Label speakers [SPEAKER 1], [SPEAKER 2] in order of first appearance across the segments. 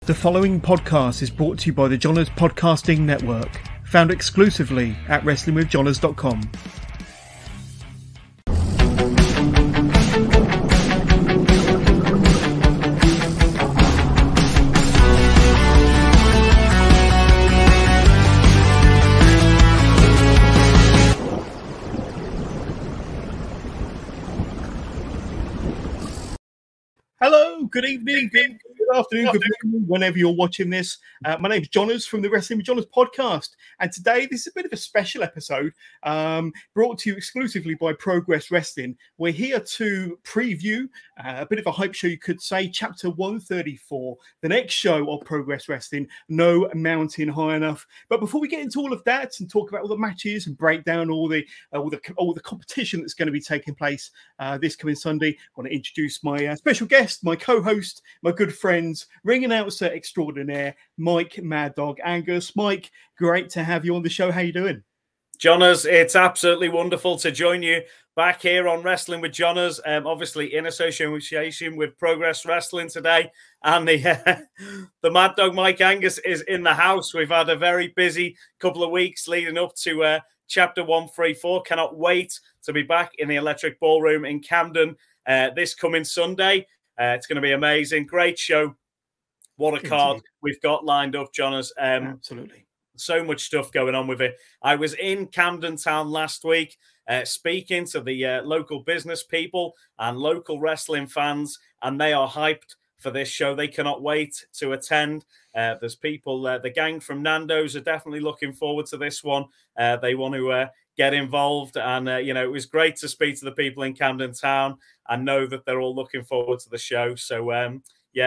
[SPEAKER 1] The following podcast is brought to you by the Johners Podcasting Network, found exclusively at WrestlingWithJohners.com. Hello, good evening, good afternoon, good morning, whenever you're watching this. My name's Johners from the Wrestling with Johners podcast, and today this is a bit of a special episode brought to you exclusively by Progress Wrestling. We're here to preview a bit of a hype show, you could say, Chapter 134, the next show of Progress Wrestling, No Mountain High Enough. But before we get into all of that and talk about all the matches and break down all the competition that's going to be taking place this coming Sunday, I want to introduce my special guest, my co-host, my good friends, ring announcer extraordinaire, Mike Mad Dog Angus. Mike, great to have you on the show. How you doing?
[SPEAKER 2] Johners, it's absolutely wonderful to join you back here on Wrestling with Johners, obviously in association with Progress Wrestling today. And the Mad Dog Mike Angus is in the house. We've had a very busy couple of weeks leading up to Chapter 134. Cannot wait to be back in the Electric Ballroom in Camden this coming Sunday. It's going to be amazing. Great show. What a card we've got lined up, Johners.
[SPEAKER 1] Absolutely.
[SPEAKER 2] So much stuff going on with it. I was in Camden Town last week speaking to the local business people and local wrestling fans, and they are hyped for this show. They cannot wait to attend. There's people, the gang from Nando's are definitely looking forward to this one. They want to get involved, and it was great to speak to the people in Camden Town and know that they're all looking forward to the show. So and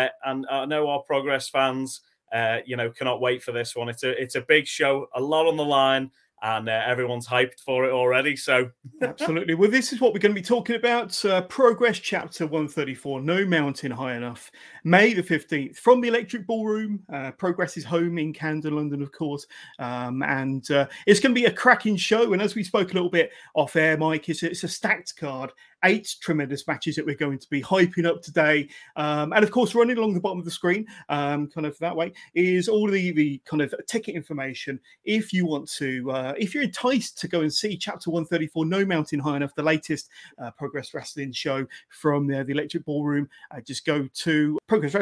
[SPEAKER 2] I know our Progress fans cannot wait for this one. It's a big show, a lot on the line, and everyone's hyped for it already. So
[SPEAKER 1] absolutely. Well, this is what we're going to be talking about. Progress Chapter 134, No Mountain High Enough, May the 15th, from the Electric Ballroom. Progress is home in Camden, London, of course. And it's going to be a cracking show. And as we spoke a little bit off air, Mike, it's a stacked card. 8 tremendous matches that we're going to be hyping up today. And of course, running along the bottom of the screen, kind of that way, is all the kind of ticket information. If you want to, if you're enticed to go and see Chapter 134, No Mountain High Enough, the latest Progress Wrestling show from the Electric Ballroom, just go to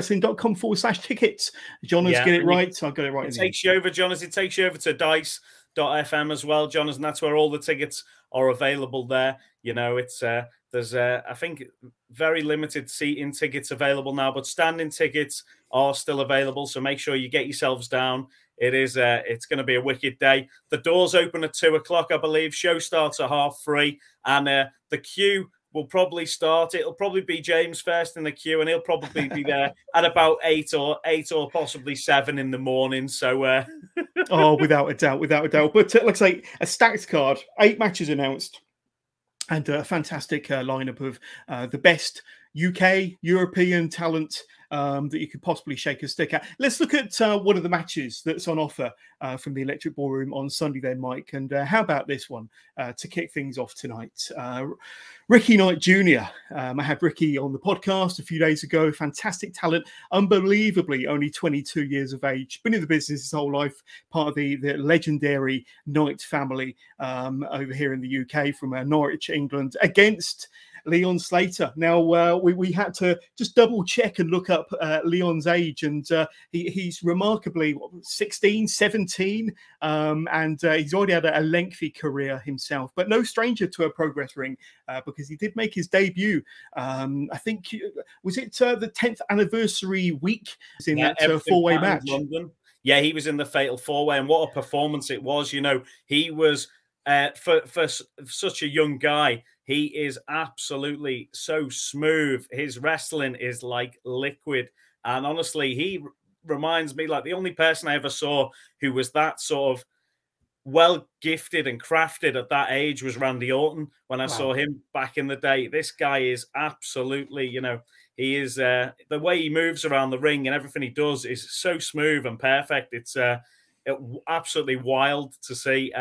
[SPEAKER 1] progresswrestling.com/tickets. John's get it right. So I've got it right.
[SPEAKER 2] It takes you over, John's. It takes you over to dice.fm as well, John's, and that's where all the tickets are available there. It's there's I think very limited seating tickets available now, but standing tickets are still available. So make sure you get yourselves down. It's going to be a wicked day. The doors open at 2:00, I believe. Show starts at 3:30, and the queue will probably start. It'll probably be James first in the queue, and he'll probably be there at about 8 or possibly 7 in the morning. So,
[SPEAKER 1] oh, without a doubt. But like I say, a stacked card, 8 matches announced, and a fantastic lineup of the best UK, European talent that you could possibly shake a stick at. Let's look at one of the matches that's on offer from the Electric Ballroom on Sunday then, Mike. And how about this one to kick things off tonight? Ricky Knight Jr. I had Ricky on the podcast a few days ago. Fantastic talent, unbelievably only 22 years of age. Been in the business his whole life, part of the legendary Knight family over here in the UK from Norwich, England, against Leon Slater. Now, we had to just double check and look up Leon's age, and he's remarkably 16, 17, and he's already had a lengthy career himself, but no stranger to a Progress ring because he did make his debut. I think, was it the 10th anniversary week in that 4-way match?
[SPEAKER 2] London. Yeah, he was in the Fatal 4-way, and what a performance it was. He was, for such a young guy, he is absolutely so smooth. His wrestling is like liquid. And honestly, he reminds me, like, the only person I ever saw who was that sort of well gifted and crafted at that age was Randy Orton. When I saw him back in the day, this guy is absolutely, he is the way he moves around the ring and everything he does is so smooth and perfect. It's absolutely wild to see.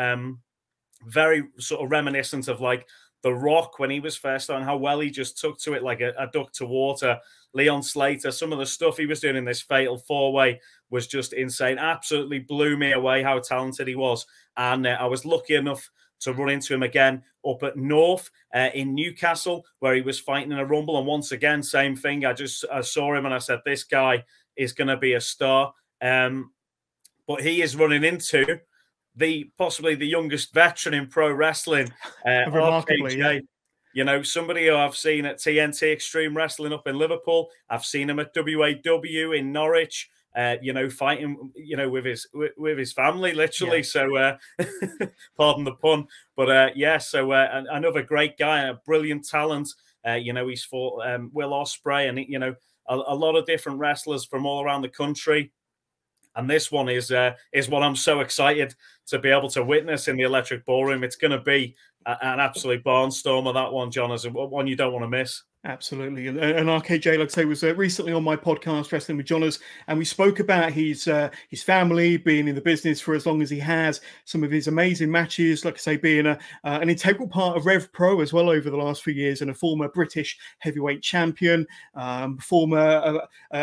[SPEAKER 2] Very sort of reminiscent of like The Rock when he was first on, how well he just took to it like a duck to water. Leon Slater. Some of the stuff he was doing in this fatal four-way was just insane. Absolutely blew me away how talented he was. And I was lucky enough to run into him again up at North in Newcastle, where he was fighting in a rumble. And once again, same thing. I saw him and I said, this guy is going to be a star. But he is running into possibly the youngest veteran in pro wrestling,
[SPEAKER 1] remarkably,
[SPEAKER 2] RKJ. You know, somebody who I've seen at TNT Extreme Wrestling up in Liverpool. I've seen him at WAW in Norwich. You know, fighting, you know, with his family, literally. Yeah. So, pardon the pun, but yeah. So another great guy, a brilliant talent. You know, he's fought Will Ospreay, and you know, a lot of different wrestlers from all around the country. And this one is what I'm so excited to be able to witness in the Electric Ballroom. It's going to be an absolute barnstormer, that one, John, is one you don't want to miss.
[SPEAKER 1] Absolutely. And RKJ, like I say, was recently on my podcast, Wrestling with Johners, and we spoke about his family, being in the business for as long as he has, some of his amazing matches, like I say, being an integral part of Rev Pro as well over the last few years, and a former British heavyweight champion, former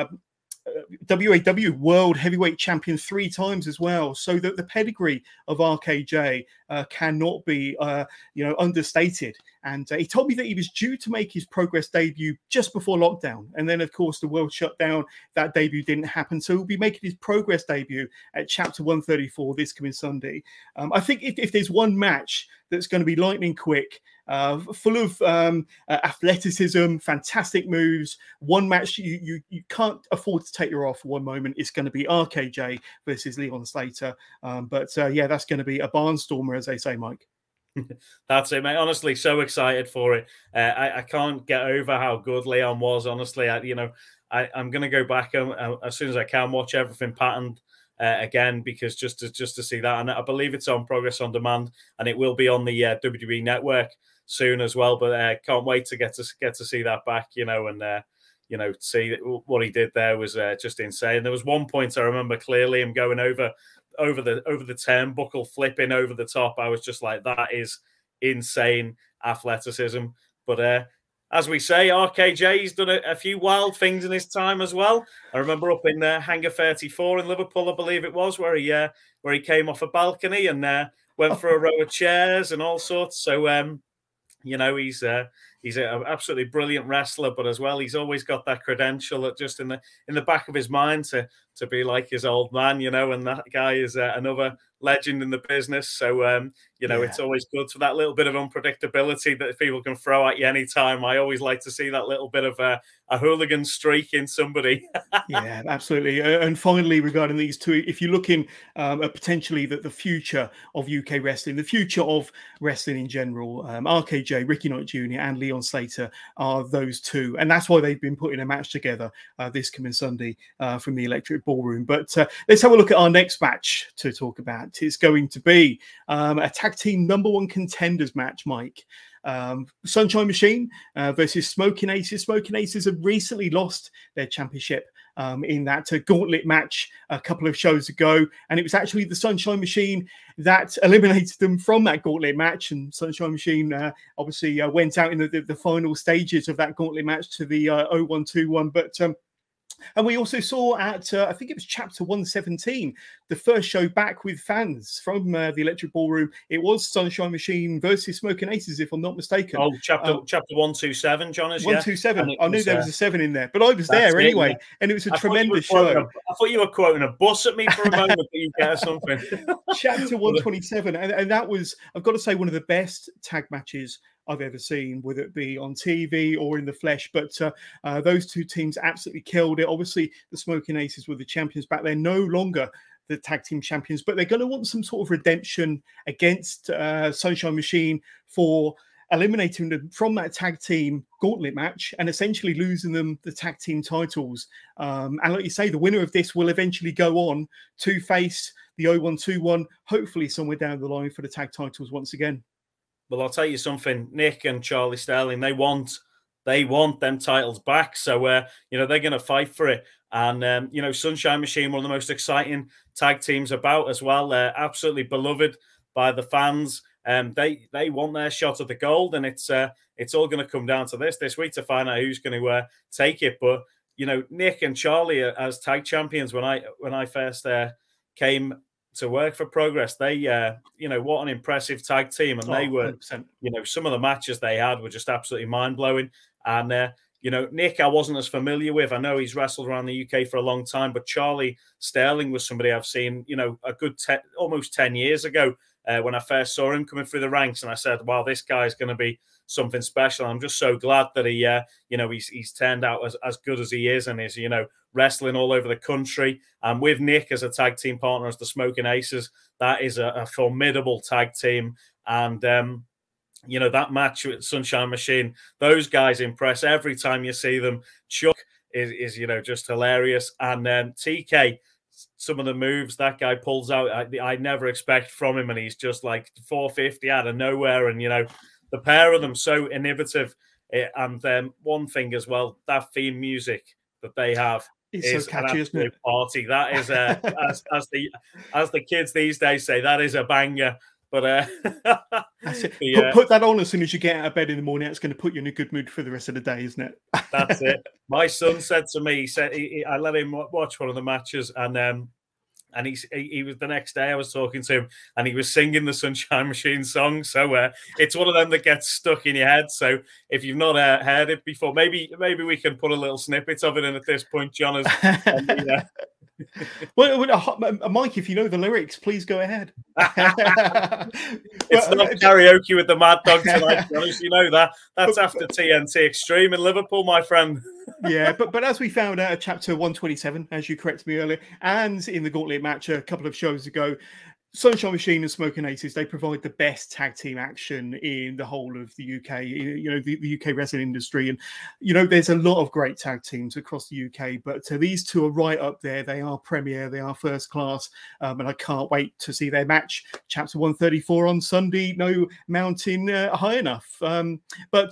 [SPEAKER 1] WAW World Heavyweight Champion 3 times as well. So that the pedigree of RKJ cannot be, understated. And he told me that he was due to make his Progress debut just before lockdown. And then, of course, the world shut down. That debut didn't happen. So he'll be making his Progress debut at Chapter 134 this coming Sunday. I think if there's one match that's going to be lightning quick, full of athleticism, fantastic moves, one match you can't afford to take your off for one moment, it's going to be RKJ versus Leon Slater. Yeah, that's going to be a barnstormer, as they say, Mike.
[SPEAKER 2] That's it, mate. Honestly, so excited for it. I can't get over how good Leon was. Honestly, I'm going to go back as soon as I can, watch everything patterned again, because just to see that, and I believe it's on Progress on Demand, and it will be on the WWE Network soon as well. But can't wait to get to see that back. And see what he did there was just insane. There was one point I remember clearly him going over the turnbuckle, flipping over the top. I was just like, that is insane athleticism. But as we say, RKJ, he's done a few wild things in his time as well. I remember up in Hangar 34 in Liverpool, I believe it was, where he came off a balcony and went for a row of chairs and all sorts. So he's an absolutely brilliant wrestler, but as well, he's always got that credential that just in the back of his mind to be like his old man, and that guy is another legend in the business. So, it's always good for that little bit of unpredictability that people can throw at you anytime. I always like to see that little bit of a hooligan streak in somebody.
[SPEAKER 1] Yeah, absolutely. And finally, regarding these two, if you're looking at potentially the future of UK wrestling, the future of wrestling in general, RKJ, Ricky Knight Jr. and Leon Slater are those two. And that's why they've been putting a match together this coming Sunday from the Electric Ballroom. But let's have a look at our next match to talk about. It's going to be a tag team #1 contenders match, Mike. Sunshine Machine versus Smoking Aces. Smoking Aces have recently lost their championship in that gauntlet match a couple of shows ago, and it was actually the Sunshine Machine that eliminated them from that gauntlet match. And Sunshine Machine obviously went out in the final stages of that gauntlet match to the 0121. But and we also saw at, I think it was Chapter 117, the first show back with fans from the Electric Ballroom. It was Sunshine Machine versus Smoking Aces, if I'm not mistaken.
[SPEAKER 2] Oh, Chapter 127, John, is
[SPEAKER 1] 127. I knew there was a 7 in there, but I was there anyway, and it was a tremendous show.
[SPEAKER 2] I thought you were quoting a bus at me for a moment, but you get something.
[SPEAKER 1] Chapter 127, and that was, I've got to say, one of the best tag matches I've ever seen, whether it be on TV or in the flesh. But those two teams absolutely killed it. Obviously, the Smoking Aces were the champions back then, no longer the tag team champions, but they're going to want some sort of redemption against Sunshine Machine for eliminating them from that tag team gauntlet match and essentially losing them the tag team titles. And like you say, the winner of this will eventually go on to face the 0121, hopefully somewhere down the line for the tag titles once again.
[SPEAKER 2] Well, I'll tell you something, Nick and Charlie Sterling, they want them titles back. So, they're going to fight for it. And, Sunshine Machine, one of the most exciting tag teams about as well. They're absolutely beloved by the fans. They want their shot at the gold. And it's all going to come down to this week to find out who's going to take it. But you know, Nick and Charlie as tag champions when I first came to work for Progress, they you know, what an impressive tag team, and they were
[SPEAKER 1] 100%.
[SPEAKER 2] you know, some of the matches they had were just absolutely mind blowing. And you know, Nick I wasn't as familiar with. I know he's wrestled around the UK for a long time, but Charlie Sterling was somebody I've seen, you know, a good almost 10 years ago when I first saw him coming through the ranks, and I said, "Wow, this guy's going to be something special." I'm just so glad that he, you know, he's turned out as good as he is, and is, you know, wrestling all over the country. And with Nick as a tag team partner as the Smoking Aces, that is a formidable tag team. And you know, that match with Sunshine Machine, those guys impress every time you see them. Chuck is you know, just hilarious, and TK. Some of the moves that guy pulls out, I never expect from him, and he's just like 450 out of nowhere. And you know, the pair of them so innovative. And one thing as well, that theme music that they have is
[SPEAKER 1] so catchy,
[SPEAKER 2] an absolute party. That is as the kids these days say, that is a banger. But
[SPEAKER 1] that's it. Put that on as soon as you get out of bed in the morning. It's going to put you in a good mood for the rest of the day, isn't it?
[SPEAKER 2] That's it. My son said to me, he said I let him watch one of the matches, and he was the next day I was talking to him, and he was singing the Sunshine Machine song. So it's one of them that gets stuck in your head. So if you've not heard it before, maybe we can put a little snippet of it in at this point, John.
[SPEAKER 1] Well, Mike, if you know the lyrics, please go ahead.
[SPEAKER 2] It's not karaoke with the Mad Dog tonight, you know that. That's after TNT Extreme in Liverpool, my friend.
[SPEAKER 1] Yeah, but as we found out at chapter 127, as you corrected me earlier, and in the Gauntlet match a couple of shows ago, Sunshine Machine and Smoking Aces, they provide the best tag team action in the whole of the UK, you know, the UK wrestling industry. And, you know, there's a lot of great tag teams across the UK, but these two are right up there. They are premier, they are first class, and I can't wait to see their match, chapter 134 on Sunday, no mountain high enough. But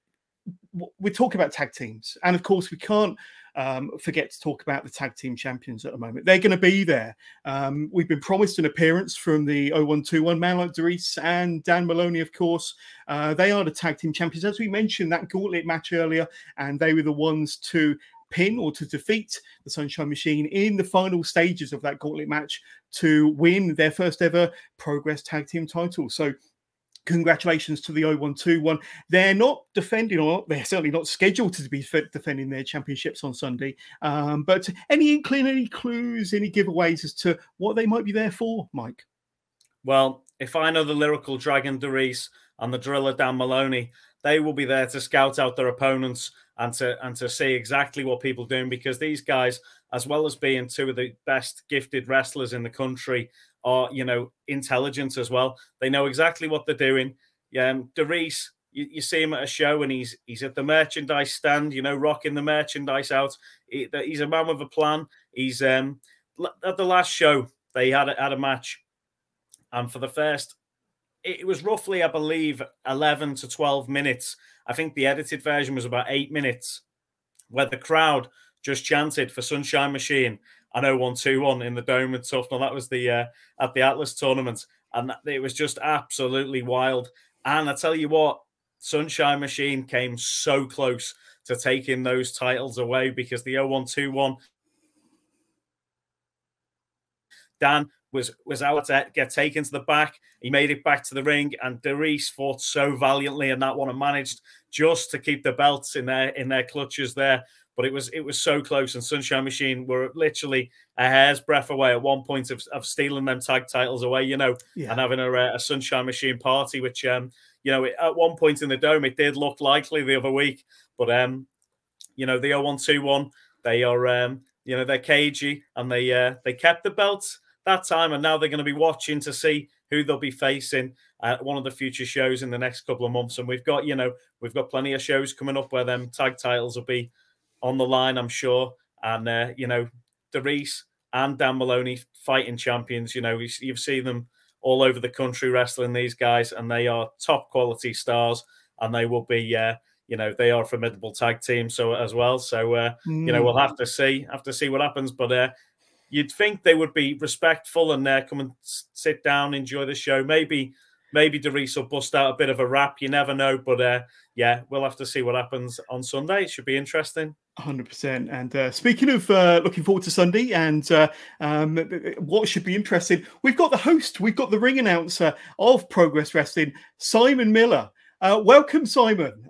[SPEAKER 1] we're talking about tag teams, and of course we can't forget to talk about the tag team champions at the moment. They're going to be there. We've been promised an appearance from the 0121 man like Darius and Dan Maloney, of course. They are the tag team champions. As we mentioned, that Gauntlet match earlier, and they were the ones to pin or to defeat the Sunshine Machine in the final stages of that Gauntlet match to win their first ever Progress tag team title. So congratulations to the 0121. They're not defending, or they're certainly not scheduled to be defending their championships on Sunday. But any inkling, any clues, any giveaways as to what they might be there for, Mike?
[SPEAKER 2] Well, if I know the Lyrical Dragon Darius and the Driller Dan Maloney, they will be there to scout out their opponents and to see exactly what people are doing, because these guys, as well as being two of the best gifted wrestlers in the country, are, you know, intelligent as well. They know exactly what they're doing. Darius, you see him at a show and he's at the merchandise stand, you know, rocking the merchandise out. He's a man with a plan. He's at the last show they had a match, and for the first, it was roughly, I believe, 11 to 12 minutes. I think the edited version was about 8 minutes, where the crowd just chanted for Sunshine Machine and 0121 in the Dome and stuff. Now, that was the at the Atlas tournament, and it was just absolutely wild. And I tell you what, Sunshine Machine came so close to taking those titles away, because the 0121 Dan was out to get taken to the back. He made it back to the ring, and Darius fought so valiantly in that one and managed just to keep the belts in their clutches there. But it was so close, and Sunshine Machine were literally a hair's breadth away at one point of stealing them tag titles away, you know, and having a Sunshine Machine party, which, you know, at one point in the Dome, it did look likely the other week. But, you know, the 0121, they are, you know, they're cagey, and they kept the belts that time, and now they're going to be watching to see who they'll be facing at one of the future shows in the next couple of months. And we've got plenty of shows coming up where them tag titles will be on the line, I'm sure. And, you know, Darius and Dan Maloney, fighting champions, you know, you've seen them all over the country wrestling, these guys, and they are top quality stars, and they will be, you know, they are a formidable tag team as well. So, you know, we'll have to see what happens. But you'd think they would be respectful and come and sit down, enjoy the show. Maybe maybe Darius will bust out a bit of a rap. You never know. But yeah, we'll have to see what happens on Sunday. It should be interesting.
[SPEAKER 1] 100%. And speaking of looking forward to Sunday and what should be interesting, we've got the host, we've got the ring announcer of Progress Wrestling, Simon Miller. Welcome, Simon.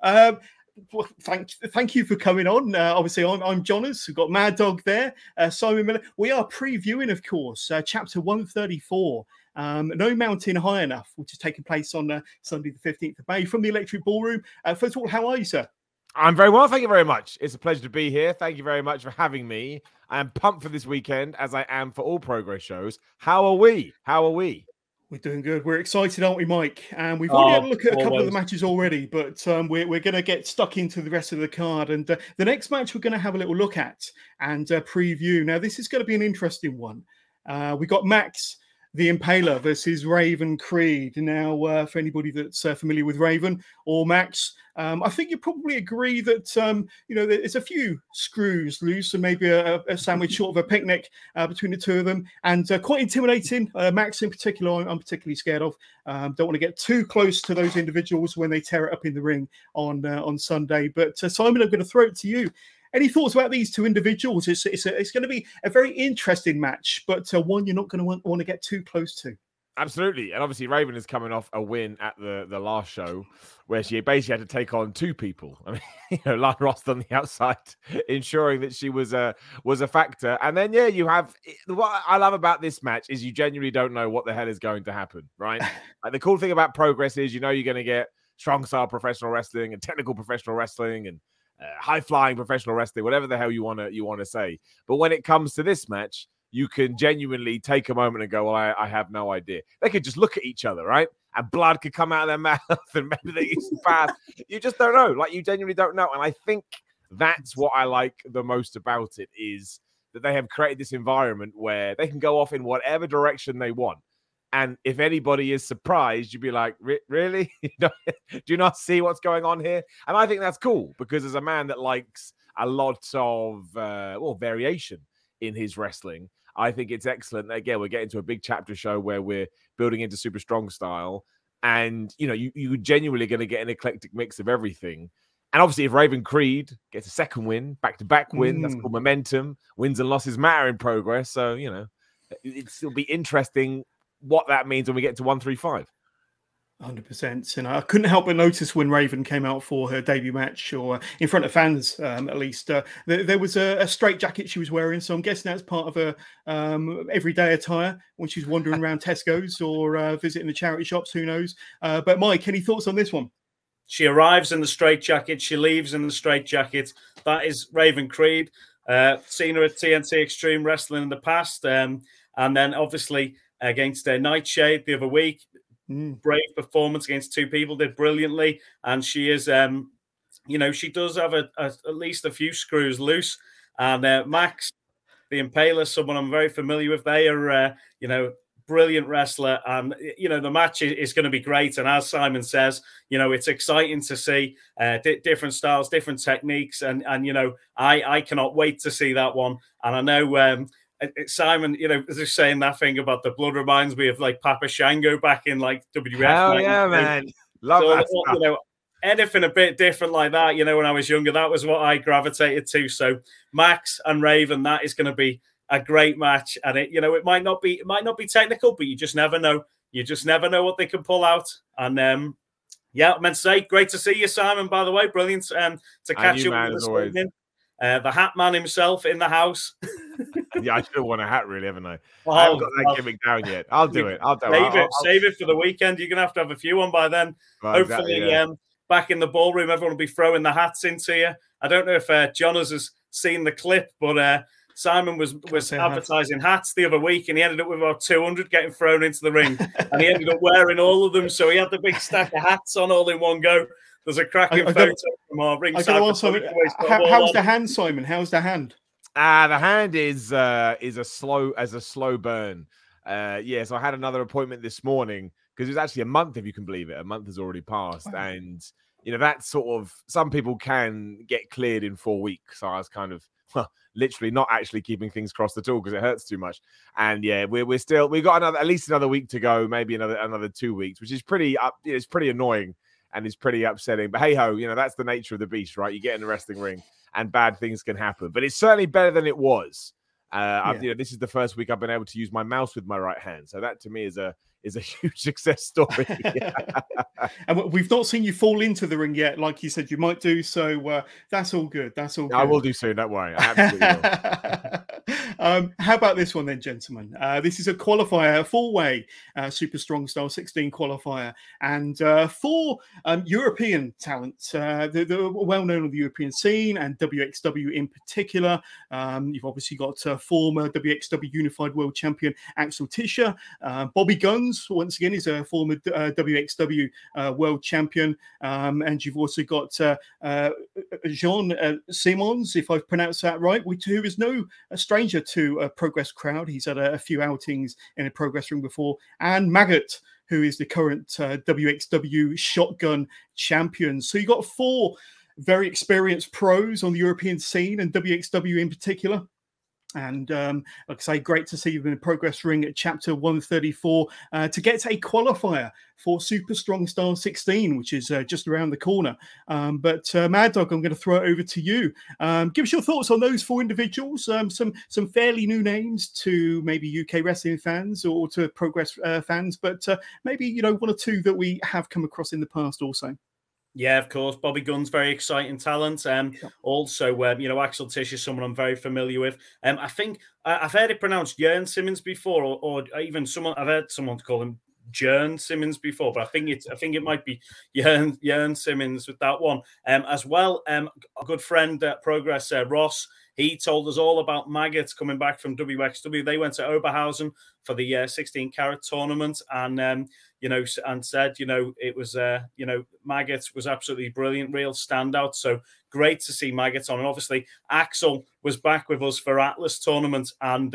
[SPEAKER 1] Thank you for coming on. Obviously, I'm Jonas. We've got Mad Dog there, Simon Miller. We are previewing, of course, chapter 134. No Mountain High Enough, which is taking place on Sunday the 15th of May from the Electric Ballroom. First of all, how are you, sir?
[SPEAKER 3] I'm very well, thank you very much. It's a pleasure to be here. Thank you very much for having me. I am pumped for this weekend, as I am for all Progress shows. How are we?
[SPEAKER 1] We're doing good. We're excited, aren't we, Mike? And we've already had a look at a couple of the matches already, but we're going to get stuck into the rest of the card. And the next match we're going to have a little look at and preview. Now, this is going to be an interesting one. We got Max the Impaler versus Raven Creed. Now, for anybody that's familiar with Raven or Max, I think you probably agree that, there's a few screws loose and maybe a sandwich short of a picnic between the two of them, and quite intimidating. Max in particular, I'm particularly scared of. Don't want to get too close to those individuals when they tear it up in the ring on Sunday. But Simon, I'm going to throw it to you. Any thoughts about these two individuals? It's going to be a very interesting match, but one you're not going to want to get too close to.
[SPEAKER 3] Absolutely. And obviously Raven is coming off a win at the last show where she basically had to take on two people. I mean, Lana Rost on the outside, ensuring that she was a factor. And then, yeah, you have what I love about this match is you genuinely don't know what the hell is going to happen, right? Like, the cool thing about Progress is, you're going to get strong style professional wrestling and technical professional wrestling and high flying professional wrestling, whatever the hell you want to say. But when it comes to this match, you can genuinely take a moment and go, well, I have no idea. They could just look at each other, right? And blood could come out of their mouth and maybe they used to pass. You just don't know. Like, you genuinely don't know. And I think that's what I like the most about it, is that they have created this environment where they can go off in whatever direction they want. And if anybody is surprised, you'd be like, really? Do you not see what's going on here? And I think that's cool, because as a man that likes a lot of variation in his wrestling, I think it's excellent. Again, we're getting to a big chapter show where we're building into super strong style. And, you genuinely going to get an eclectic mix of everything. And obviously, if Raven Creed gets a second win, back-to-back win, that's called momentum. Wins and losses matter in Progress. So, it'll be interesting what that means when we get to 135.
[SPEAKER 1] 100%. And I couldn't help but notice when Raven came out for her debut match, or in front of fans at least, there was a straight jacket she was wearing. So I'm guessing that's part of her everyday attire when she's wandering around Tesco's or visiting the charity shops. Who knows? But Mike, any thoughts on this one?
[SPEAKER 2] She arrives in the straight jacket. She leaves in the straight jacket. That is Raven Creed. Seen her at TNT Extreme Wrestling in the past. And then obviously against Nightshade the other week. Brave performance against two people, did brilliantly. And she is, she does have at least a few screws loose. And Max, the Impaler, someone I'm very familiar with. They are, brilliant wrestler. And, the match is going to be great. And as Simon says, it's exciting to see different styles, different techniques. And I cannot wait to see that one. And I know Simon, just saying that thing about the blood reminds me of like Papa Shango back in like WWF.
[SPEAKER 3] Hell yeah, man. Love that stuff.
[SPEAKER 2] Anything a bit different like that, when I was younger, that was what I gravitated to. So Max and Raven, that is going to be a great match. And it might not be technical, but you just never know. You just never know what they can pull out. And yeah, I meant to say, great to see you, Simon, by the way. Brilliant to catch up with this evening. The Hat Man himself in the house.
[SPEAKER 3] Yeah, I should have worn a hat, really, haven't I? I haven't got that gimmick down yet. I'll do it.
[SPEAKER 2] Save it for the weekend. You're going to have a few on by then. Right, hopefully, exactly, yeah. Back in the ballroom, everyone will be throwing the hats into you. I don't know if Jonas has seen the clip, but Simon was advertising hats the other week, and he ended up with about 200 getting thrown into the ring, and he ended up wearing all of them. So he had the big stack of hats on all in one go. There's a cracking photo from our ring.
[SPEAKER 1] How's the hand, Simon? How's the hand?
[SPEAKER 3] The hand is a slow burn. So I had another appointment this morning because it was actually a month, if you can believe it. A month has already passed, wow. And that's sort of, some people can get cleared in 4 weeks. So I was kind of well, literally not actually keeping things crossed at all because it hurts too much. And yeah, we've got at least another week to go, maybe another 2 weeks, which is it's pretty annoying and it's pretty upsetting. But hey ho, that's the nature of the beast, right? You get in the wrestling ring and bad things can happen. But it's certainly better than it was. This is the first week I've been able to use my mouse with my right hand, so that to me is a huge success story.
[SPEAKER 1] And we've not seen you fall into the ring yet, like you said you might do. So that's all good. That's all good.
[SPEAKER 3] I will do soon. Don't worry. I absolutely will.
[SPEAKER 1] How about this one then, gentlemen? This is a qualifier, a four-way Super Strong Style 16 qualifier, and four European talents. They're well known on the European scene and WXW in particular. You've obviously got former WXW Unified World Champion Axel Tischer, Bobby Guns. Once again, is a former WXW World Champion, and you've also got Jean Simons, if I've pronounced that right, who is no stranger to a Progress crowd. He's had a few outings in a Progress ring before, and Maggot, who is the current WXW Shotgun Champion. So you got four very experienced pros on the European scene and WXW in particular. And like I say, great to see you in the Progress ring at Chapter 134 to get a qualifier for Super Strong Style 16, which is just around the corner. But Mad Dog, I'm going to throw it over to you. Give us your thoughts on those four individuals. Some fairly new names to maybe UK wrestling fans or to Progress fans, but maybe one or two that we have come across in the past also.
[SPEAKER 2] Yeah, of course. Bobby Gunn's very exciting talent. Also, Axel Tischer is someone I'm very familiar with. I think I've heard it pronounced Jern Simmons before, or even I've heard someone call him Jern Simmons before, but I think it might be Jern Simmons with that one. As well, a good friend at Progress, Ross. He told us all about Maggots coming back from WXW. They went to Oberhausen for the 16 carat tournament, and and said, it was, Maggots was absolutely brilliant, real standout. So great to see Maggots on. And obviously, Axel was back with us for Atlas tournament and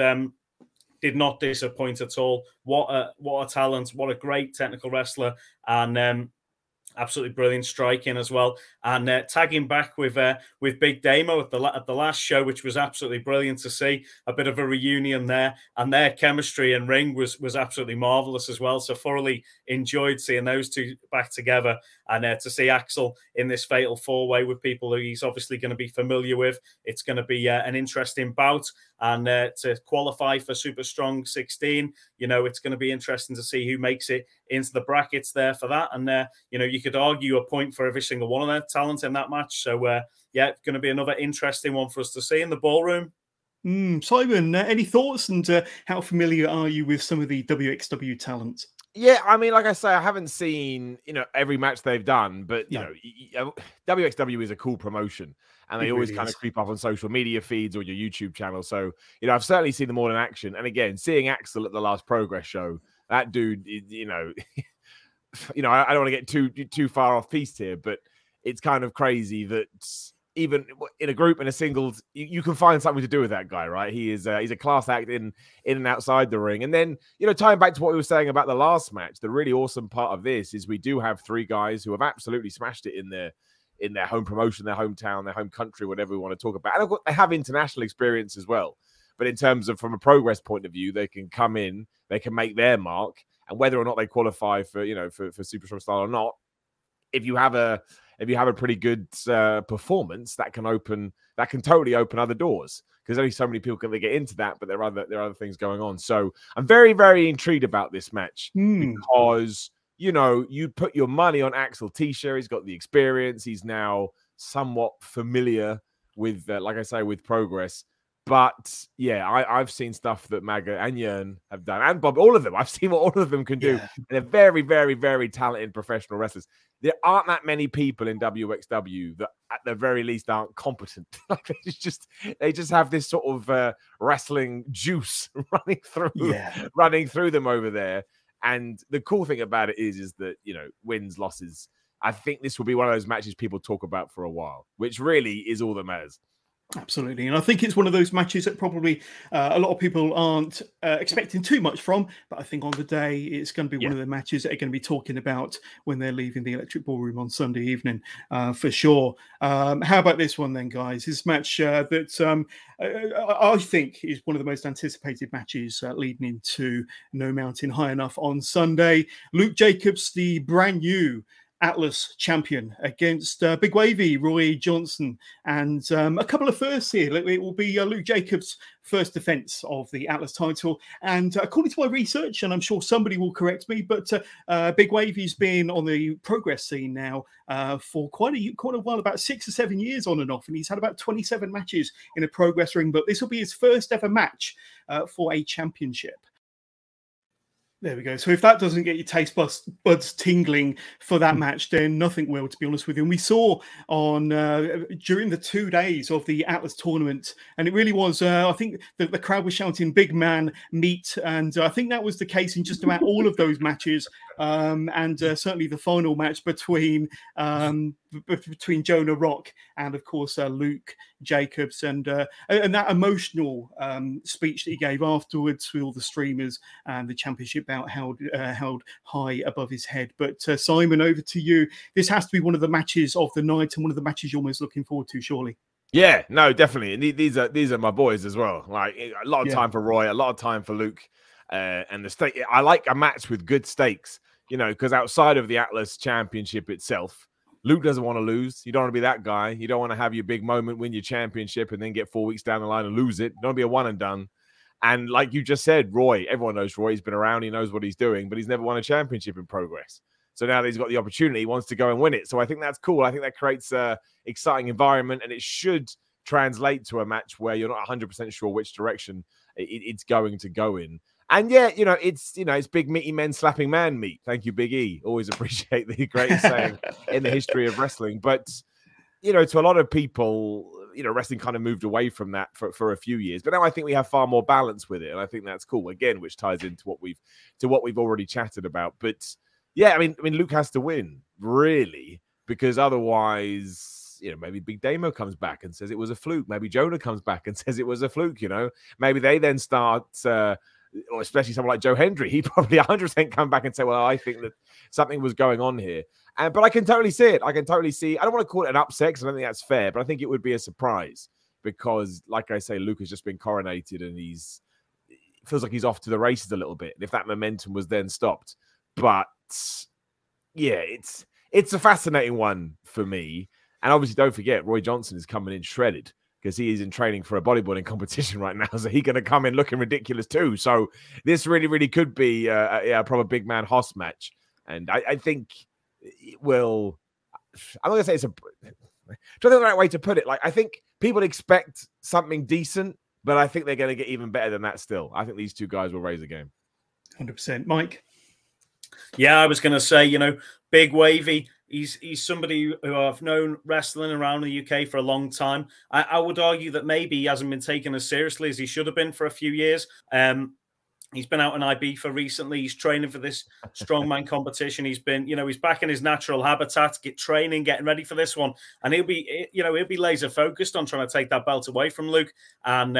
[SPEAKER 2] did not disappoint at all. What a talent! What a great technical wrestler, and absolutely brilliant striking as well, and tagging back with Big Damo at the last show, which was absolutely brilliant to see. A bit of a reunion there, and their chemistry in ring was absolutely marvelous as well. So thoroughly enjoyed seeing those two back together, and to see Axel in this fatal four-way with people who he's obviously going to be familiar with. It's going to be an interesting bout, and to qualify for Super Strong 16, it's going to be interesting to see who makes it into the brackets there for that. And you could argue a point for every single one of their talent in that match. So it's going to be another interesting one for us to see in the ballroom.
[SPEAKER 1] Simon, any thoughts, and how familiar are you with some of the WXW talent?
[SPEAKER 3] Yeah, I mean, like I say, I haven't seen every match they've done, but WXW is a cool promotion, and they always kind of creep up on social media feeds or your YouTube channel. So I've certainly seen them all in action. And again, seeing Axel at the last Progress show, that dude, I don't want to get too far off piste here, but it's kind of crazy that even in a group, in a singles, you can find something to do with that guy, right? He's a class act in and outside the ring. And then, tying back to what we were saying about the last match, the really awesome part of this is we do have three guys who have absolutely smashed it in their home promotion, their hometown, their home country, whatever we want to talk about. And they have international experience as well. But in terms of from a Progress point of view, they can come in, they can make their mark, and whether or not they qualify for for Super Strong Style or not, if you have a pretty good performance, that can totally open other doors, because only so many people can get into that. But there are other things going on. So I'm very, very intrigued about this match because you put your money on Axel Tischer. He's got the experience. He's now somewhat familiar with, like I say, with Progress. But yeah, I've seen stuff that Maggot and Jern have done, and Bob, all of them. I've seen what all of them can do. Yeah. And they're very, very, very talented professional wrestlers. There aren't that many people in WXW that, at the very least, aren't competent. Like they just have this sort of wrestling juice running through them over there. And the cool thing about it is that wins, losses. I think this will be one of those matches people talk about for a while, which really is all that matters.
[SPEAKER 1] Absolutely. And I think it's one of those matches that probably a lot of people aren't expecting too much from. But I think on the day, it's going to be one of the matches that are going to be talking about when they're leaving the Electric Ballroom on Sunday evening, for sure. How about this one then, guys? This match that I think is one of the most anticipated matches leading into No Mountain High Enough on Sunday. Luke Jacobs, the brand new Atlas champion, against Big Wavy, Roy Johnson, and a couple of firsts here. It will be Luke Jacobs' first defense of the Atlas title. And according to my research, and I'm sure somebody will correct me, but Big Wavy's been on the Progress scene now for quite a while, about 6 or 7 years on and off. And he's had about 27 matches in a Progress ring, but this will be his first ever match for a championship. There we go. So if that doesn't get your taste buds tingling for that match, then nothing will, to be honest with you. And we saw on during the 2 days of the Atlas tournament, and it really was, I think the crowd was shouting "Big Man Meet," and I think that was the case in just about all of those matches. And certainly the final match between Jonah Rock and, of course, Luke Jacobs, and that emotional speech that he gave afterwards with all the streamers and the championship bout held high above his head. But Simon, over to you. This has to be one of the matches of the night and one of the matches you're most looking forward to, surely.
[SPEAKER 3] Yeah, no, definitely. And these are my boys as well. Like, a lot of time for Roy, a lot of time for Luke, and the stake. I like a match with good stakes, you know, because outside of the Atlas Championship itself, Luke doesn't want to lose. You don't want to be that guy. You don't want to have your big moment, win your championship, and then get 4 weeks down the line and lose it. You don't want to be a one and done. And like you just said, Roy, everyone knows Roy. He's been around. He knows what he's doing, but he's never won a championship in Progress. So now that he's got the opportunity, he wants to go and win it. So I think that's cool. I think that creates an exciting environment, and it should translate to a match where you're not 100% sure which direction it's going to go in. And yeah, it's big meaty men slapping man meat. Thank you, Big E. Always appreciate the greatest saying in the history of wrestling. But to a lot of people, wrestling kind of moved away from that for a few years. But now I think we have far more balance with it, and I think that's cool. Again, which ties into what we've already chatted about. But yeah, I mean, Luke has to win, really, because otherwise, maybe Big Damo comes back and says it was a fluke. Maybe Jonah comes back and says it was a fluke. Maybe they then start. Or especially someone like Joe Hendry, he probably 100% come back and say, well, I think that something was going on here. But I can totally see it. I can totally see. I don't want to call it an upset because I don't think that's fair, but I think it would be a surprise because, like I say, Luke has just been coronated and it feels like he's off to the races a little bit. If that momentum was then stopped. But yeah, it's a fascinating one for me. And obviously, don't forget, Roy Johnson is coming in shredded, because he is in training for a bodybuilding competition right now. So he's going to come in looking ridiculous too. So this really, really could be a proper big man Hoss match. And I think it will, I'm not going to say it's trying to think the right way to put it. Like, I think people expect something decent, but I think they're going to get even better than that still. I think these two guys will raise the game.
[SPEAKER 1] 100%. Mike?
[SPEAKER 2] Yeah, I was going to say, Big Wavy, he's somebody who I've known wrestling around the UK for a long time. I would argue that maybe he hasn't been taken as seriously as he should have been for a few years. He's been out in Ibiza recently. He's training for this strongman competition. He's been, he's back in his natural habitat, getting ready for this one. And he'll be laser focused on trying to take that belt away from Luke. And,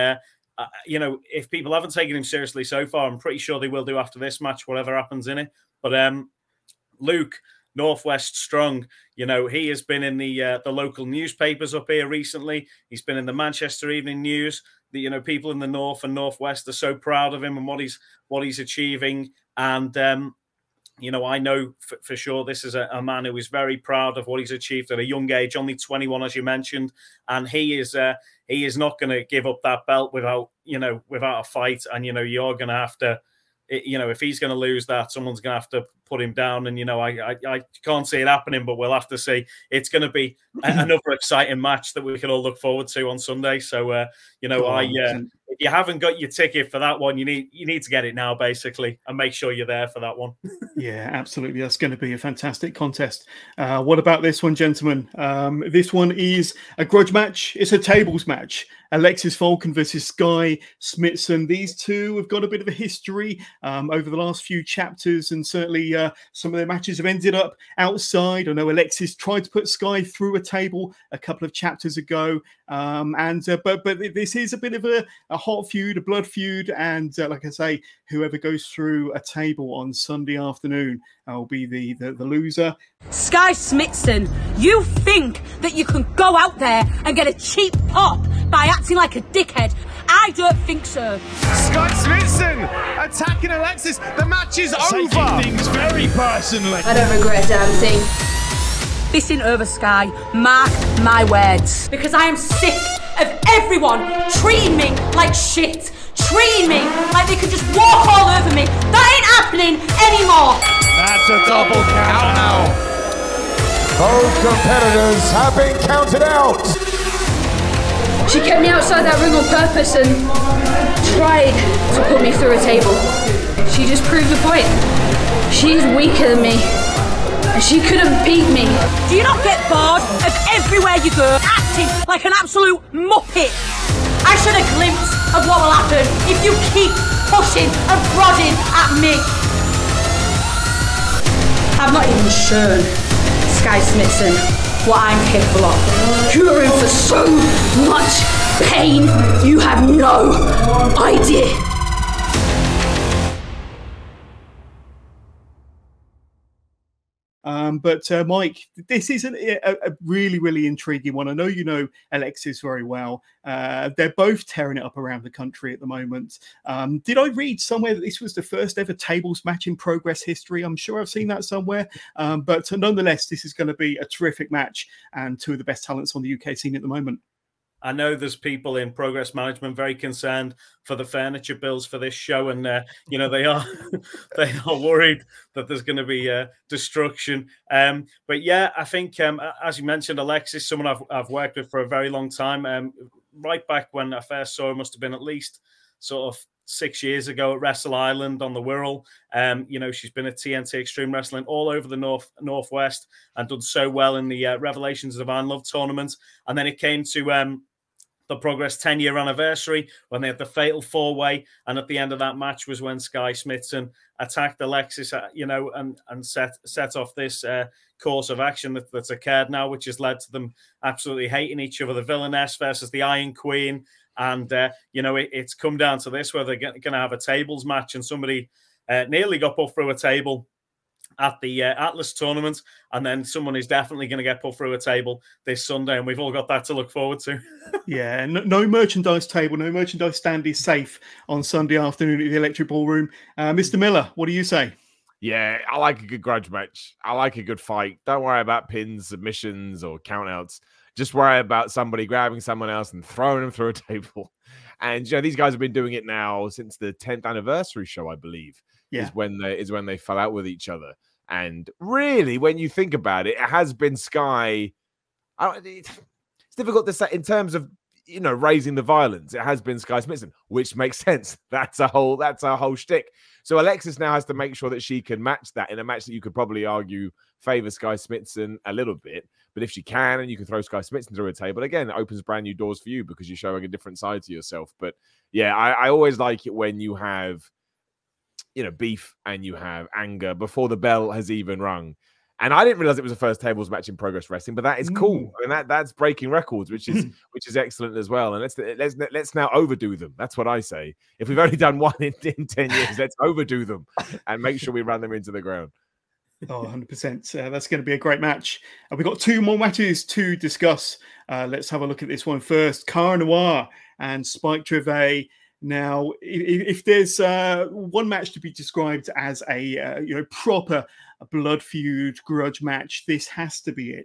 [SPEAKER 2] if people haven't taken him seriously so far, I'm pretty sure they will do after this match, whatever happens in it. But Luke, Northwest Strong, he has been in the local newspapers up here recently. He's been in the Manchester Evening News. People in the North and Northwest are so proud of him and what he's achieving. And I know for sure this is a man who is very proud of what he's achieved at a young age, only 21, as you mentioned, and he is not going to give up that belt without a fight. And you're going to have to. If he's going to lose that, someone's going to have to put him down. And, I can't see it happening, but we'll have to see. It's going to be another exciting match that we can all look forward to on Sunday. So, if you haven't got your ticket for that one, you need to get it now, basically, and make sure you're there for that one.
[SPEAKER 1] Yeah, absolutely. That's going to be a fantastic contest. What about this one, gentlemen? This one is a grudge match. It's a tables match. Alexis Falcon versus Sky Smithson. These two have got a bit of a history over the last few chapters, and certainly some of their matches have ended up outside. I know Alexis tried to put Sky through a table a couple of chapters ago, but this is a bit of a hot feud, a blood feud, and like I say, whoever goes through a table on Sunday afternoon will be the loser.
[SPEAKER 4] Sky Smithson, you think that you can go out there and get a cheap pop by acting like a dickhead? I don't think so.
[SPEAKER 5] Sky Smithson attacking Alexis. The match is over. Taking things very personally.
[SPEAKER 4] I don't regret a damn thing. This ain't over, Sky. Mark my words. Because I am sick of everyone treating me like shit. Treating me like they could just walk all over me. That ain't happening anymore.
[SPEAKER 5] That's a double count now.
[SPEAKER 6] Both competitors have been counted out.
[SPEAKER 4] She kept me outside that ring on purpose and tried to put me through a table. She just proved the point. She's weaker than me, and she couldn't beat me. Do you not get bored of everywhere you go acting like an absolute muppet? I should have glimpsed of what will happen if you keep pushing and prodding at me. I've not even shown Sky Smithson what I'm capable of. You're in for so much pain, you have no idea.
[SPEAKER 1] But Mike, this is a really, really intriguing one. I know you know Alexis very well. They're both tearing it up around the country at the moment. Did I read somewhere that this was the first ever tables match in Progress history? I'm sure I've seen that somewhere. But nonetheless, this is going to be a terrific match and two of the best talents on the UK scene at the moment.
[SPEAKER 2] I know there's people in Progress Management very concerned for the furniture bills for this show, and they are they are worried that there's going to be destruction. But yeah, I think as you mentioned, Alexis, someone I've worked with for a very long time. Right back when I first saw her, must have been at least sort of 6 years ago at Wrestle Island on the Wirral. She's been at TNT Extreme Wrestling all over the Northwest and done so well in the Revelations of Divine Love tournament. And then it came to the Progress 10-year anniversary when they had the fatal four-way, and at the end of that match was when Sky Smithson attacked Alexis, and set off this course of action that's occurred now, which has led to them absolutely hating each other. The Villainess versus the Iron Queen, and it's come down to this, where they're going to have a tables match, and somebody nearly got put through a table at the Atlas tournament, and then someone is definitely going to get put through a table this Sunday, and we've all got that to look forward to.
[SPEAKER 1] Yeah, no merchandise table, no merchandise stand is safe on Sunday afternoon at the Electric Ballroom. Mr. Miller, what do you say?
[SPEAKER 3] Yeah, I like a good grudge match. I like a good fight. Don't worry about pins, submissions, or countouts. Just worry about somebody grabbing someone else and throwing them through a table. And these guys have been doing it now since the 10th anniversary show, I believe. Yeah. is when they fell out with each other. And really, when you think about it, it has been Sky. It's difficult to say in terms of raising the violence. It has been Sky Smithson, which makes sense. That's a whole shtick. So Alexis now has to make sure that she can match that in a match that you could probably argue favors Sky Smithson a little bit. But if she can, and you can throw Sky Smithson through a table, again, it opens brand new doors for you because you're showing a different side to yourself. But yeah, I always like it when you have beef and you have anger before the bell has even rung. And I didn't realize it was the first tables match in Progress Wrestling, but that is cool. I mean, that's breaking records, which is excellent as well. And let's now overdo them. That's what I say. If we've only done one in 10 years, let's overdo them and make sure we run them into the ground.
[SPEAKER 1] Oh, 100%. That's going to be a great match. We've got two more matches to discuss. Let's have a look at this one first. Cara Noir and Spike Trivet. Now, if there's one match to be described as a proper blood feud grudge match, this has to be it.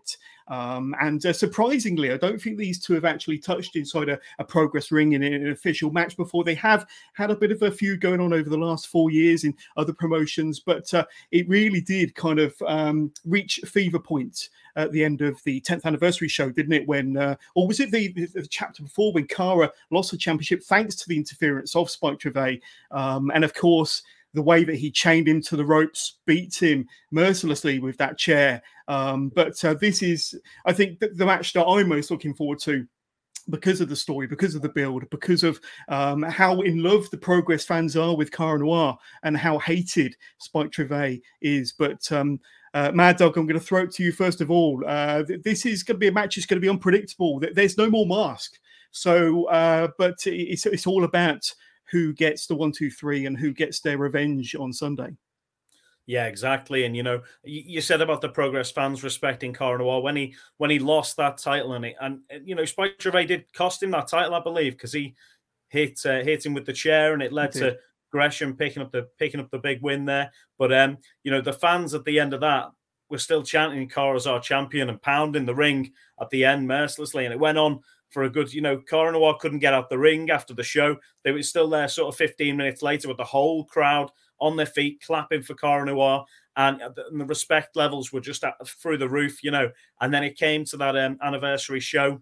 [SPEAKER 1] And surprisingly, I don't think these two have actually touched inside a Progress ring in an official match before. They have had a bit of a feud going on over the last 4 years in other promotions, but it really did kind of reach fever point at the end of the 10th anniversary show, didn't it? When, or was it the chapter before, when Cara lost the championship thanks to the interference of Spike Trivet, and of course the way that he chained him to the ropes, beat him mercilessly with that chair. But this is, I think, the match that I'm most looking forward to, because of the story, because of the build, because of how in love the Progress fans are with Cara Noir and how hated Spike Trivet is. But Mad Dog, I'm going to throw it to you first of all. This is going to be a match that's going to be unpredictable. There's no more mask. So, but it's all about who gets the 1, 2, 3 and who gets their revenge on Sunday.
[SPEAKER 2] Yeah, exactly. And, you know, you said about the Progress fans respecting Cara Noir when he lost that title, and you know, Spike Trivet did cost him that title, I believe, because he hit him with the chair, and it led to Gresham picking up the big win there. But you know, the fans at the end of that were still chanting Cara's our champion and pounding the ring at the end mercilessly, and it went on for a good, you know, Cara Noir couldn't get out the ring after the show. They were still there sort of 15 minutes later with the whole crowd on their feet, clapping for Cara Noir, and the respect levels were just through the roof, you know. And then it came to that anniversary show.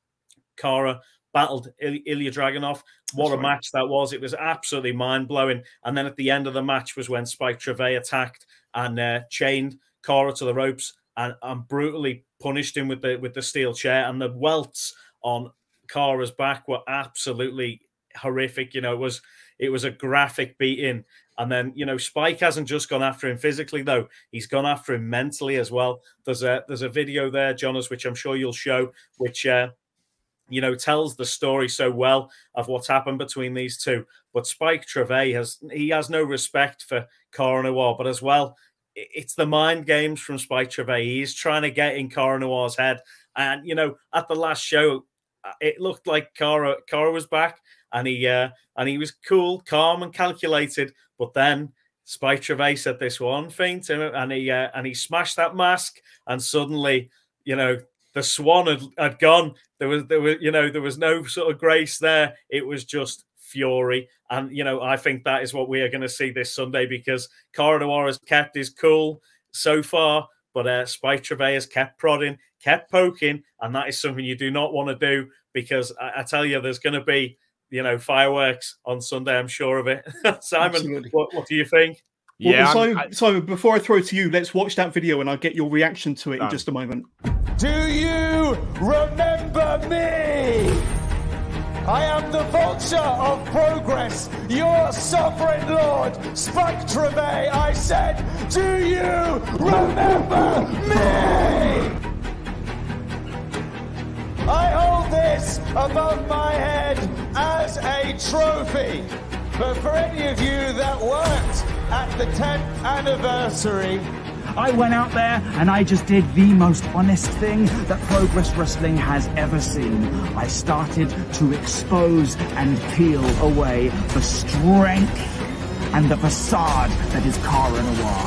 [SPEAKER 2] Cara battled Ilya Dragunov. What a match that was. It was absolutely mind-blowing. And then at the end of the match was when Spike Trivet attacked and chained Cara to the ropes and brutally punished him with the steel chair. And the welts on Cara's back were absolutely horrific. You know, it was a graphic beating. And then, you know, Spike hasn't just gone after him physically, though. He's gone after him mentally as well. There's a video there, Jonas, which I'm sure you'll show, which, you know, tells the story so well of what's happened between these two. But Spike Trivet has no respect for Cara Noir, but as well, it's the mind games from Spike Trivet. He's trying to get in Cara Noir's head. And, you know, at the last show, it looked like Cara was back, and he was cool, calm, and calculated. But then Spike Trivet said this one thing to him, and he smashed that mask, and suddenly, you know, the swan had gone. There was no sort of grace there. It was just fury. And, you know, I think that is what we are going to see this Sunday, because Cara Noir has kept his cool so far, but Spike Trivet has kept prodding, kept poking, and that is something you do not want to do, because I tell you, there's going to be, you know, fireworks on Sunday. I'm sure of it. Simon, what do you think?
[SPEAKER 1] Yeah, well, Simon, before I throw it to you, let's watch that video and I'll get your reaction to it in just a moment.
[SPEAKER 6] Do you remember me? I am the Vulture of Progress, your sovereign lord, Spike Trivet. I said, do you remember me? I hold this above my head as a trophy. But for any of you that weren't at the 10th anniversary,
[SPEAKER 7] I went out there and I just did the most honest thing that Progress Wrestling has ever seen. I started to expose and peel away the strength and the facade that is Cara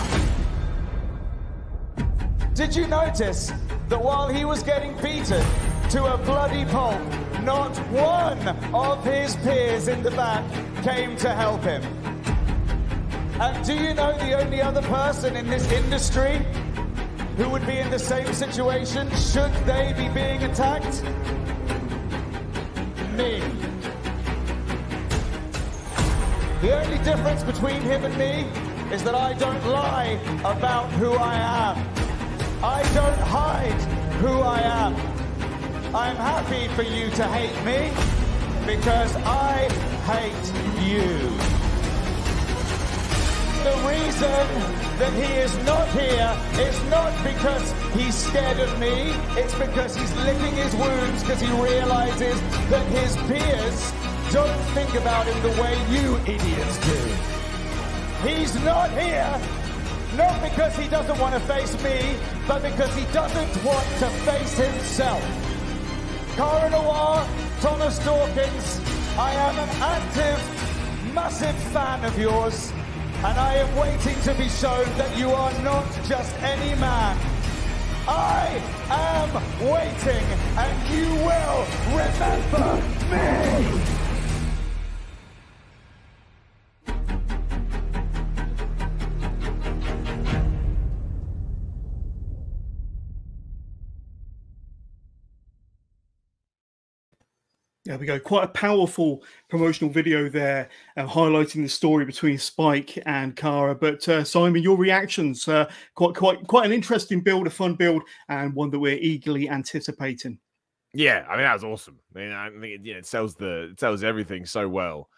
[SPEAKER 7] Noir.
[SPEAKER 6] Did you notice that while he was getting beaten to a bloody pulp, not one of his peers in the back came to help him? And do you know the only other person in this industry who would be in the same situation should they be being attacked? Me. The only difference between him and me is that I don't lie about who I am. I don't hide who I am. I'm happy for you to hate me because I hate you. The reason that he is not here is not because he's scared of me, it's because he's licking his wounds because he realizes that his peers don't think about him the way you idiots do. He's not here, not because he doesn't want to face me, but because he doesn't want to face himself. Cara Noir, Thomas Dawkins, I am an active, massive fan of yours. And I am waiting to be shown that you are not just any man. I am waiting, and you will remember me.
[SPEAKER 1] There we go. Quite a powerful promotional video there, highlighting the story between Spike and Cara. But Simon, your reactions, quite an interesting build, a fun build, and one that we're eagerly anticipating.
[SPEAKER 3] Yeah, I mean that was awesome. I mean, I think it sells everything so well,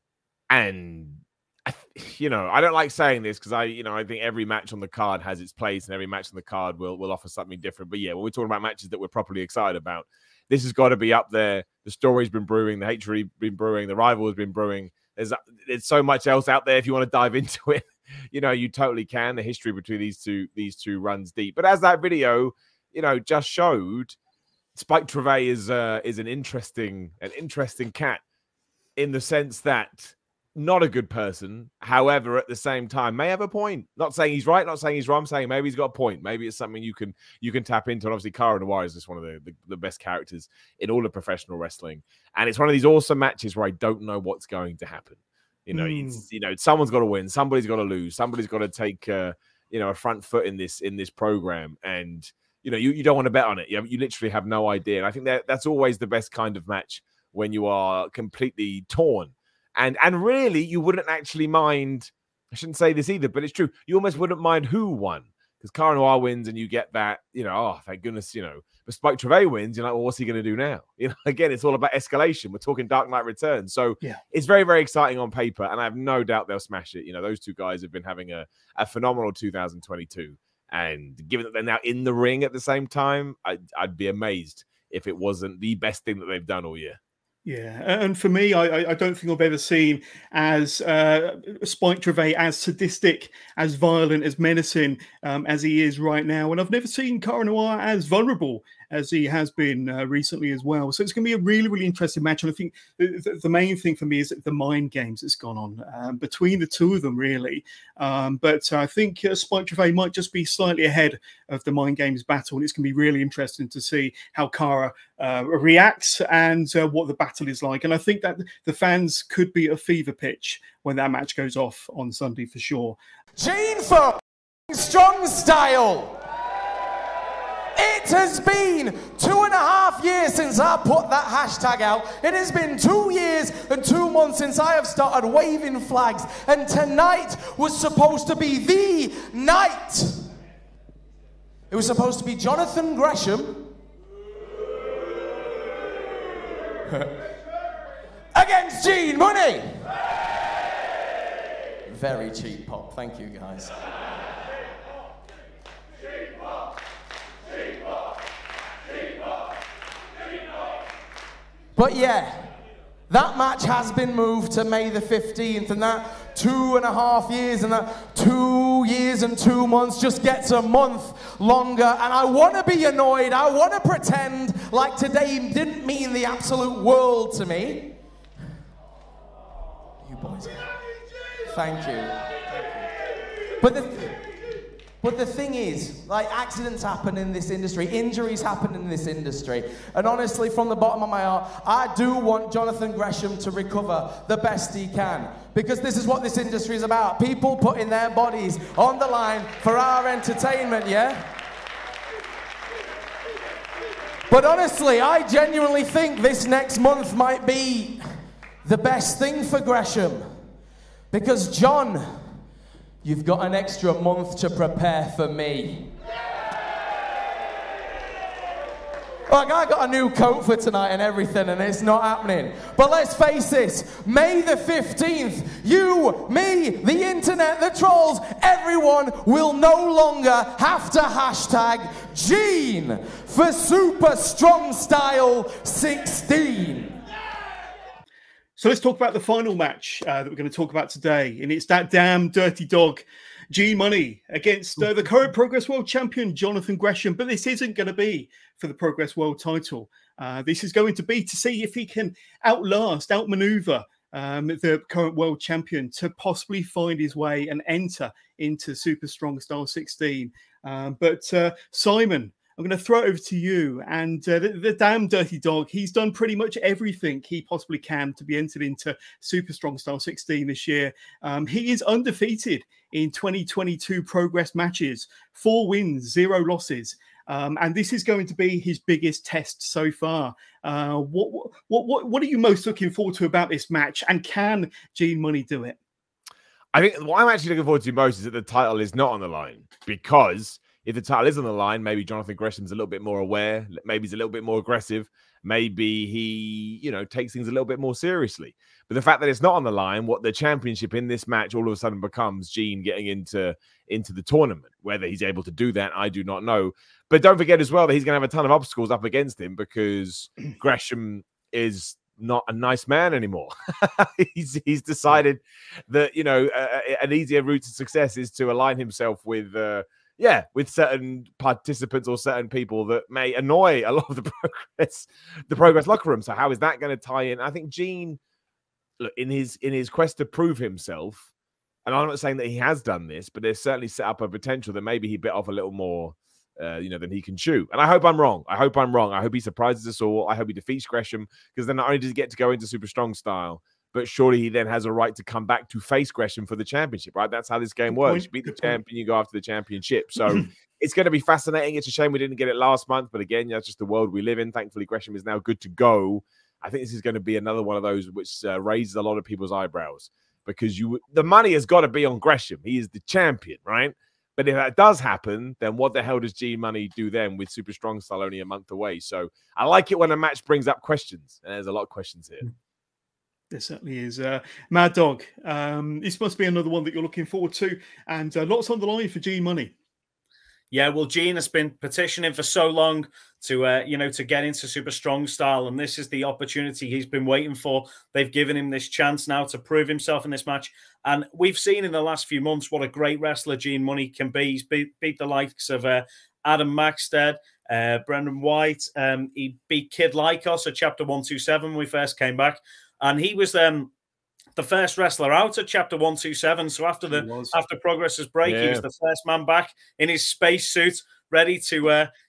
[SPEAKER 3] and I don't like saying this because I think every match on the card has its place, and every match on the card will offer something different. But yeah, when we're talking about matches that we're properly excited about, this has got to be up there. The story's been brewing, the hatred been brewing, the rival has been brewing. There's so much else out there if you want to dive into it. You totally can. The history between these two runs deep. But as that video, just showed, Spike Trivet is an interesting cat in the sense that not a good person. However, at the same time, may have a point. Not saying he's right, not saying he's wrong. I'm saying maybe he's got a point. Maybe it's something you can tap into. And obviously, Cara Noir is just one of the best characters in all of professional wrestling. And it's one of these awesome matches where I don't know what's going to happen. Someone's got to win, somebody's got to lose, somebody's got to take a front foot in this program. And you don't want to bet on it. You literally have no idea. And I think that's always the best kind of match when you are completely torn. And really, you wouldn't actually mind, I shouldn't say this either, but it's true. You almost wouldn't mind who won. Because Cara Noir wins and you get that, oh, thank goodness, But Spike Trivet wins, you're like, well, what's he going to do now? Again, it's all about escalation. We're talking Dark Knight Returns. So yeah, it's very, very exciting on paper. And I have no doubt they'll smash it. Those two guys have been having a phenomenal 2022. And given that they're now in the ring at the same time, I'd be amazed if it wasn't the best thing that they've done all year.
[SPEAKER 1] Yeah, and for me, I don't think I've ever seen as Spike Trivet as sadistic, as violent, as menacing as he is right now. And I've never seen Cara Noir as vulnerable as he has been recently as well. So it's going to be a really, really interesting match. And I think the main thing for me is the mind games that's gone on between the two of them, really. But I think Spike Trivet might just be slightly ahead of the mind games battle. And it's going to be really interesting to see how Cara reacts and what the battle is like. And I think that the fans could be at a fever pitch when that match goes off on Sunday for sure.
[SPEAKER 6] Gene for Strong Style. It has been 2.5 years since I put that hashtag out. It has been 2 years and 2 months since I have started waving flags. And tonight was supposed to be the night. It was supposed to be Jonathan Gresham against Gene Money. Very cheap pop. Thank you, guys. But yeah, that match has been moved to May the 15th, and that 2.5 years and that 2 years and 2 months just gets a month longer. And I want to be annoyed. I want to pretend like today didn't mean the absolute world to me. You boys. Thank you. But the thing is, like, accidents happen in this industry, injuries happen in this industry, and honestly, from the bottom of my heart, I do want Jonathan Gresham to recover the best he can, because this is what this industry is about, people putting their bodies on the line for our entertainment, yeah? But honestly, I genuinely think this next month might be the best thing for Gresham, because John, you've got an extra month to prepare for me. Like, I got a new coat for tonight and everything, and it's not happening. But let's face this, May the 15th, you, me, the internet, the trolls, everyone will no longer have to hashtag Gene for Super Strong Style 16.
[SPEAKER 1] So let's talk about the final match that we're going to talk about today. And it's that damn dirty dog, Gene Money, against the current Progress World Champion, Jonathan Gresham. But this isn't going to be for the Progress World title. This is going to be to see if he can outmaneuver the current world champion to possibly find his way and enter into Super Strong Style 16. But Simon, I'm going to throw it over to you. And the damn dirty dog, he's done pretty much everything he possibly can to be entered into Super Strong Style 16 this year. He is undefeated in 2022 Progress matches, 4 wins, 0 losses. And this is going to be his biggest test so far. What are you most looking forward to about this match? And can Gene Money do it?
[SPEAKER 3] I think what I'm actually looking forward to most is that the title is not on the line, because if the title is on the line, maybe Jonathan Gresham's a little bit more aware, maybe he's a little bit more aggressive, maybe he, takes things a little bit more seriously. But the fact that it's not on the line, what the championship in this match all of a sudden becomes Gene getting into the tournament. Whether he's able to do that, I do not know. But don't forget as well that he's going to have a ton of obstacles up against him, because Gresham is not a nice man anymore. he's decided that an easier route to success is to align himself with certain participants or certain people that may annoy a lot of the progress locker room. So how is that going to tie in? I think Gene, look, in his quest to prove himself, and I'm not saying that he has done this, but there's certainly set up a potential that maybe he bit off a little more than he can chew. And I hope I'm wrong. I hope he surprises us all. I hope he defeats Gresham, because then not only does he get to go into Super Strong Style, but surely he then has a right to come back to face Gresham for the championship, right? That's how this game works. You beat the champion, you go after the championship. So it's going to be fascinating. It's a shame we didn't get it last month, but again, that's just the world we live in. Thankfully, Gresham is now good to go. I think this is going to be another one of those which raises a lot of people's eyebrows, because the money has got to be on Gresham. He is the champion, right? But if that does happen, then what the hell does Gene Money do then with Super Strong Style only a month away? So I like it when a match brings up questions, and there's a lot of questions here.
[SPEAKER 1] There certainly is. Mad Dog, this must be another one that you're looking forward to, and lots on the line for Gene Money.
[SPEAKER 2] Yeah, well, Gene has been petitioning for so long to get into Super Strong Style, and this is the opportunity he's been waiting for. They've given him this chance now to prove himself in this match, and we've seen in the last few months what a great wrestler Gene Money can be. He's beat the likes of Adam Maxted, Brendan White. He beat Kid Lycos at Chapter 127 when we first came back, and he was the first wrestler out at Chapter 127. So after Progress's break, he was the first man back in his spacesuit, ready to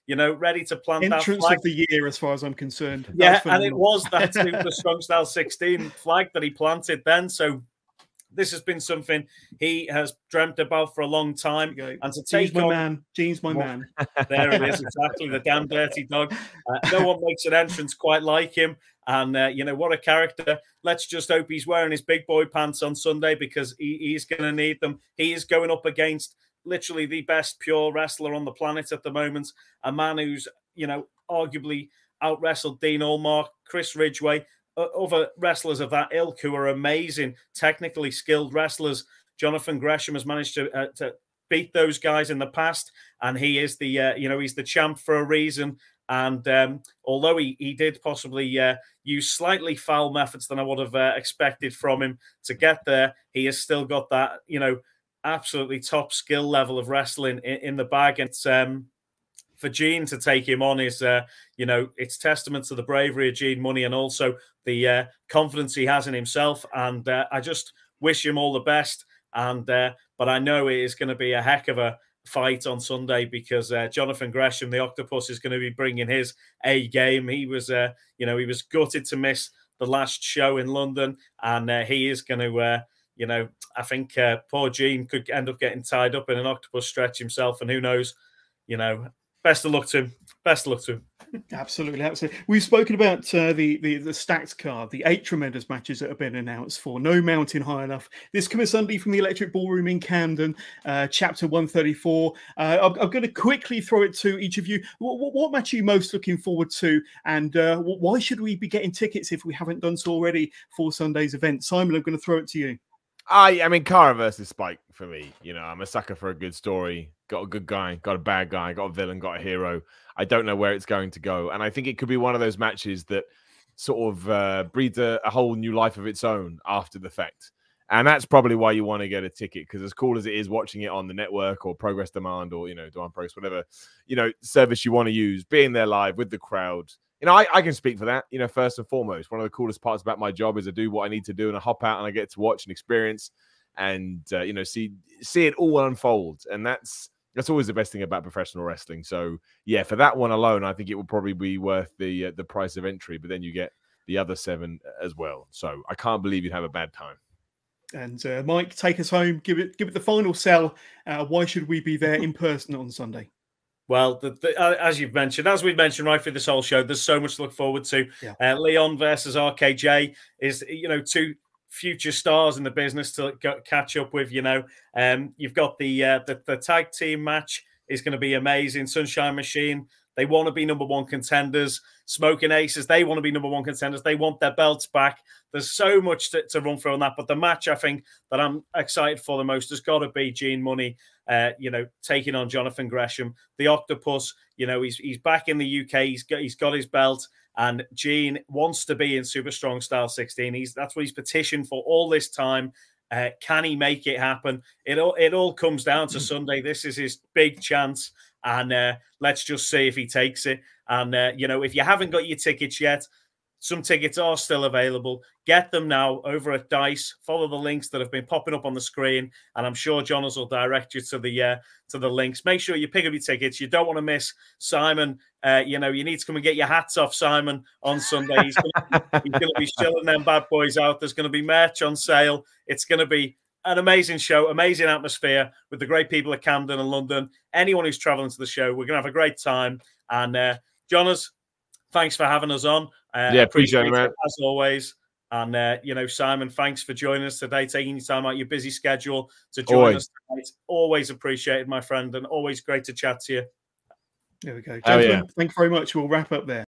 [SPEAKER 2] plant
[SPEAKER 1] entrance
[SPEAKER 2] that flag
[SPEAKER 1] of the year, as far as I'm concerned.
[SPEAKER 2] Yeah, and it was that Super Strong Style 16 flag that he planted then. So this has been something he has dreamt about for a long time. And to take
[SPEAKER 1] Gene's my man.
[SPEAKER 2] There it is, exactly, the damn dirty dog. No one makes an entrance quite like him. And, what a character. Let's just hope he's wearing his big boy pants on Sunday, because he's going to need them. He is going up against literally the best pure wrestler on the planet at the moment. A man who's, arguably out-wrestled Dean Allmark, Chris Ridgway, other wrestlers of that ilk who are amazing, technically skilled wrestlers. Jonathan Gresham has managed to beat those guys in the past, and he is he's the champ for a reason. And although he did possibly use slightly foul methods than I would have expected from him to get there, he has still got that, absolutely top skill level of wrestling in the bag. And for Gene to take him on is, it's testament to the bravery of Gene Money, and also the confidence he has in himself. And I just wish him all the best. And but I know it is going to be a heck of a fight on Sunday, because Jonathan Gresham, the Octopus, is going to be bringing his A game. He was, he was gutted to miss the last show in London, and he is going to, I think poor Gene could end up getting tied up in an octopus stretch himself, and who knows, best of luck to him. Best of luck to him.
[SPEAKER 1] Absolutely. We've spoken about the stacked card, the 8 tremendous matches that have been announced for No Mountain High Enough. This coming Sunday from the Electric Ballroom in Camden, Chapter 134. I'm going to quickly throw it to each of you. What match are you most looking forward to? And why should we be getting tickets if we haven't done so already for Sunday's event? Simon, I'm going to throw it to you.
[SPEAKER 3] I mean, Cara versus Spike for me. I'm a sucker for a good story. Got a good guy, got a bad guy, got a villain, got a hero. I don't know where it's going to go. And I think it could be one of those matches that sort of breeds a whole new life of its own after the fact. And that's probably why you want to get a ticket, because as cool as it is watching it on the network or Progress Demand or, Demand Progress, whatever, service you want to use, being there live with the crowd. I can speak for that. First and foremost, one of the coolest parts about my job is I do what I need to do, and I hop out and I get to watch and experience and, see it all unfold. And that's That's always the best thing about professional wrestling. So yeah, for that one alone, I think it will probably be worth the price of entry. But then you get the other 7 as well. So I can't believe you'd have a bad time.
[SPEAKER 1] And Mike, take us home. Give it the final sell. Why should we be there in person on Sunday?
[SPEAKER 2] Well, as we've mentioned right through this whole show, there's so much to look forward to.
[SPEAKER 1] Yeah.
[SPEAKER 2] Leon versus RKJ is, 2 future stars in the business to catch up with. You've got the tag team match is going to be amazing. Sunshine Machine, they want to be number 1 contenders. Smoking Aces, they want to be number 1 contenders. They want their belts back. There's so much to run through on that. But the match I think that I'm excited for the most has got to be Gene Money, taking on Jonathan Gresham. The Octopus, he's back in the UK. He's got his belt. And Gene wants to be in Super Strong Style 16. That's what he's petitioned for all this time. Can he make it happen? It all comes down to Sunday. This is his big chance. And let's just see if he takes it. And, if you haven't got your tickets yet, some tickets are still available. Get them now over at Dice. Follow the links that have been popping up on the screen. And I'm sure Jonas will direct you to the links. Make sure you pick up your tickets. You don't want to miss Simon. You need to come and get your hats off Simon on Sunday. He's going to be shilling them bad boys out. There's going to be merch on sale. It's going to be an amazing show, amazing atmosphere with the great people at Camden and London. Anyone who's traveling to the show, we're going to have a great time. And Jonas, thanks for having us on.
[SPEAKER 3] Appreciate it, man.
[SPEAKER 2] As always. And, Simon, thanks for joining us today, taking your time out your busy schedule to join us tonight. Always appreciated, my friend, and always great to chat to you.
[SPEAKER 1] There we go. Gentlemen, thank you very much. We'll wrap up there.